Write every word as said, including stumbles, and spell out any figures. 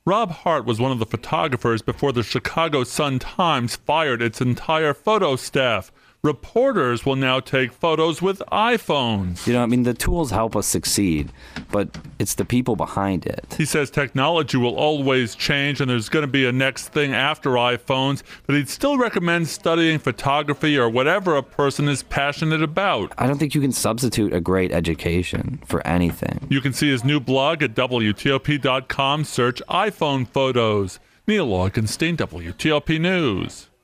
Rob Hart was one of the photographers before the Chicago Sun-Times fired its entire photo staff. Reporters will now take photos with iPhones. You know, I mean, the tools help us succeed, but it's the people behind it. He says technology will always change and there's going to be a next thing after iPhones, but he'd still recommend studying photography or whatever a person is passionate about. I don't think you can substitute a great education for anything. You can see his new blog at W T O P dot com. Search iPhone photos. Neil Augenstein, W T O P News.